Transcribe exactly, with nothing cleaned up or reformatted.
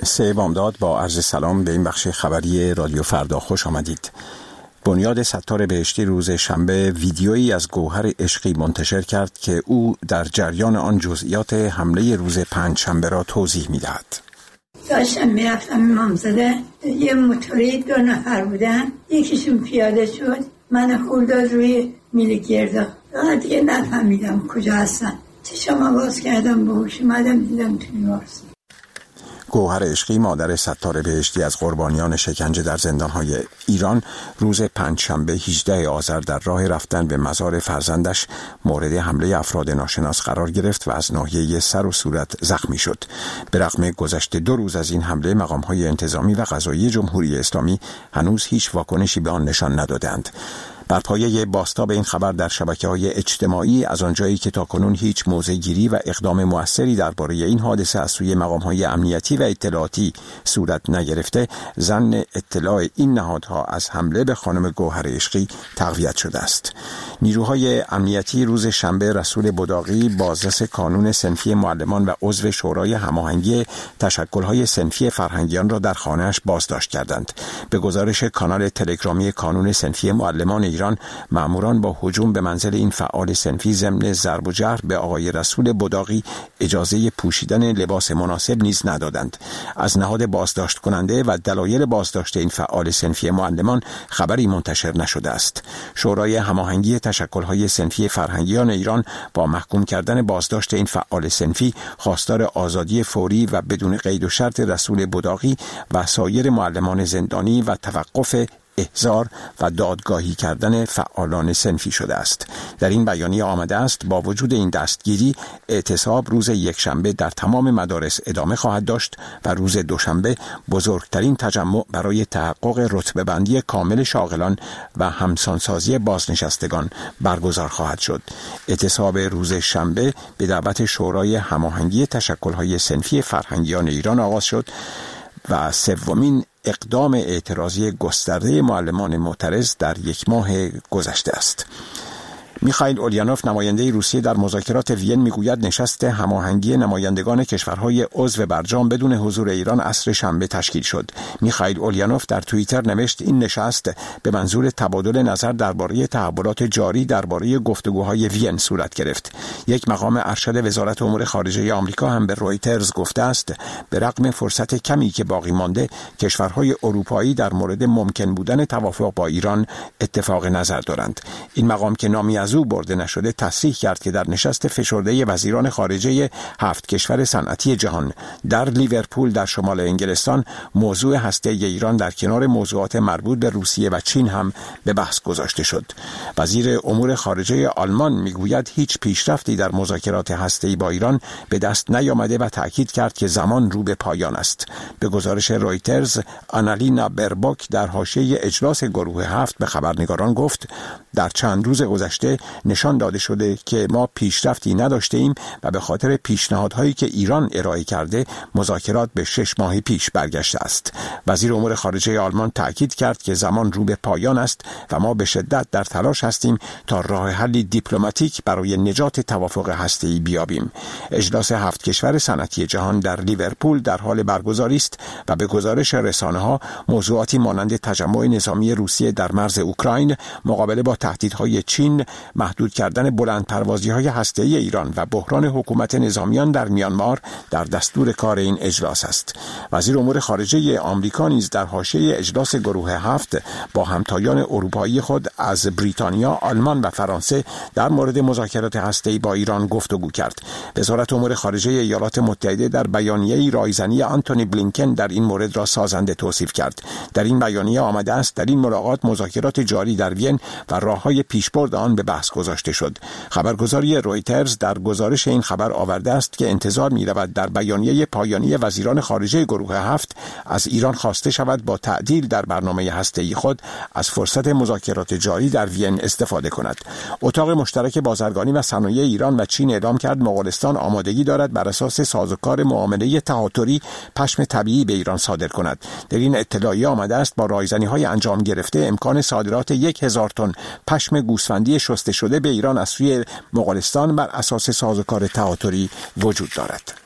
سه بامداد با عرض سلام به این بخش خبری رادیو فردا خوش آمدید. بنیاد ستار بهشتی روز شنبه ویدیویی از گوهر عشقی منتشر کرد که او در جریان آن جزئیات حمله روز پنج شنبه را توضیح می‌دهد. داشتم میرفتم امامزاده، یه موتوری دو نفر بودن، یکیشون پیاده شد، من خورد داد روی میل گردا. من دیگه نفهمیدم کجا هستن. چشم باز کردم، به هوش اومدم دیدم توی بیمارستان. گوهر عشقی مادر ستار بهشتی از قربانیان شکنجه در زندان‌های ایران روز پنجشنبه هجدهم آذر در راه رفتن به مزار فرزندش مورد حمله افراد ناشناس قرار گرفت و از ناحیه سر و صورت زخمی شد. به رغم گذشت دو روز از این حمله، مقام‌های انتظامی و قضایی جمهوری اسلامی هنوز هیچ واکنشی به آن نشان ندادند. بر پایه بازتاب این خبر در شبکه‌های اجتماعی، از آنجایی که تاکنون هیچ موضع‌گیری و اقدام مؤثری درباره این حادثه از سوی مقام‌های امنیتی و اطلاعاتی صورت نگرفته، ظن اطلاع این نهادها از حمله به خانم گوهر عشقی تقویت شده است. نیروهای امنیتی روز شنبه رسول بداغی، بازرس کانون صنفی معلمان و عضو شورای هماهنگی تشکل‌های صنفی فرهنگیان را در خانه‌اش بازداشت کردند. به گزارش کانال تلگرامی کانون صنفی معلمان ایران، ماموران با هجوم به منزل این فعال صنفی ضمن ضرب و جرح به آقای رسول بداغی اجازه پوشیدن لباس مناسب نیز ندادند. از نهاد بازداشت کننده و دلایل بازداشت این فعال صنفی معلمان خبری منتشر نشده است. شورای هماهنگی تشکل‌های صنفی فرهنگیان ایران با محکوم کردن بازداشت این فعال صنفی خواستار آزادی فوری و بدون قید و شرط رسول بداغی و سایر معلمان زندانی و توقف احضار و دادگاهی کردن فعالان صنفی شده است. در این بیانیه آمده است با وجود این دستگیری، اعتصاب روز یکشنبه در تمام مدارس ادامه خواهد داشت و روز دوشنبه بزرگترین تجمع برای تحقق رتبه بندی کامل شاغلان و همسانسازی بازنشستگان برگزار خواهد شد. اعتصاب روز شنبه به دعوت شورای هماهنگی تشکل‌های صنفی فرهنگیان ایران آغاز شد و سومین اقدام اعتراضی گسترده معلمان معترض در یک ماه گذشته است. میخائیل اولینوف، نماینده روسیه در مذاکرات وین، میگوید نشست هماهنگی نمایندگان کشورهای عضو برجام بدون حضور ایران عصر شنبه تشکیل شد. میخائیل اولینوف در توییتر نوشت این نشست به منظور تبادل نظر درباره تحولات جاری درباره گفتگوهای وین صورت گرفت. یک مقام ارشد وزارت امور خارجه آمریکا هم به رویترز گفته است به رغم فرصت کمی که باقی مانده، کشورهای اروپایی در مورد ممکن بودن توافق با ایران اتفاق نظر دارند. این مقام که نامی از او برده نشده تصریح کرد که در نشست فشرده وزیران خارجه هفت کشور صنعتی جهان در لیورپول در شمال انگلستان، موضوع هسته‌ای ایران در کنار موضوعات مربوط به روسیه و چین هم به بحث گذاشته شد. وزیر امور خارجه آلمان میگوید هیچ پیشرفتی در مذاکرات هسته‌ای با ایران به دست نیامده و تأکید کرد که زمان رو به پایان است. به گزارش رویترز، آنالینا برباک در حاشیه اجلاس گروه هفت به خبرنگاران گفت در چند روز گذشته نشان داده شده که ما پیشرفتی نداشته ایم و به خاطر پیشنهادهایی که ایران ارائه کرده مذاکرات به شش ماه پیش برگشته است. وزیر امور خارجه آلمان تأکید کرد که زمان رو به پایان است و ما به شدت در تلاش هستیم تا راه حلی دیپلماتیک برای نجات توافق هسته‌ای بیابیم. اجلاس هفت کشور صنعتی جهان در لیورپول در حال برگزاری است و به گزارش رسانه‌ها موضوعاتی مانند تجمع نظامی روسیه در مرز اوکراین، مقابله با تهدیدهای چین، محدود کردن بلندپروازی‌های هسته‌ای ایران و بحران حکومت نظامیان در میانمار در دستور کار این اجلاس است. وزیر امور خارجه آمریکا نیز در حاشیه اجلاس گروه هفت با همتایان اروپایی خود از بریتانیا، آلمان و فرانسه در مورد مذاکرات هسته‌ای با ایران گفتگو کرد. وزارت امور خارجه ایالات متحده در بیانیه‌ای رایزنی آنتونی بلینکن در این مورد را سازنده توصیف کرد. در این بیانیه آمده است در این ملاقات مذاکرات جاری در وین و راه‌های پیشبرد آن به بحث گذاشته شد. خبرگزاری رویترز در گزارش این خبر آورده است که انتظار می‌رود در بیانیه پایانی وزیران خارجه گروه هفت از ایران خواسته شود با تعدیل در برنامه هسته‌ای خود از فرصت مذاکرات جاری در وین استفاده کند. اتاق مشترک بازرگانی و صنایع ایران و چین اعلام کرد مغولستان آمادگی دارد بر اساس سازوکار معامله تهاتری پشم طبیعی به ایران صادر کند. در این اطلاعیه آمده است با رایزنی‌های انجام گرفته امکان صادرات یک هزار تن پشم گوسفندی شسته شده به ایران از سوی مغولستان بر اساس سازوکار تهاتری وجود دارد.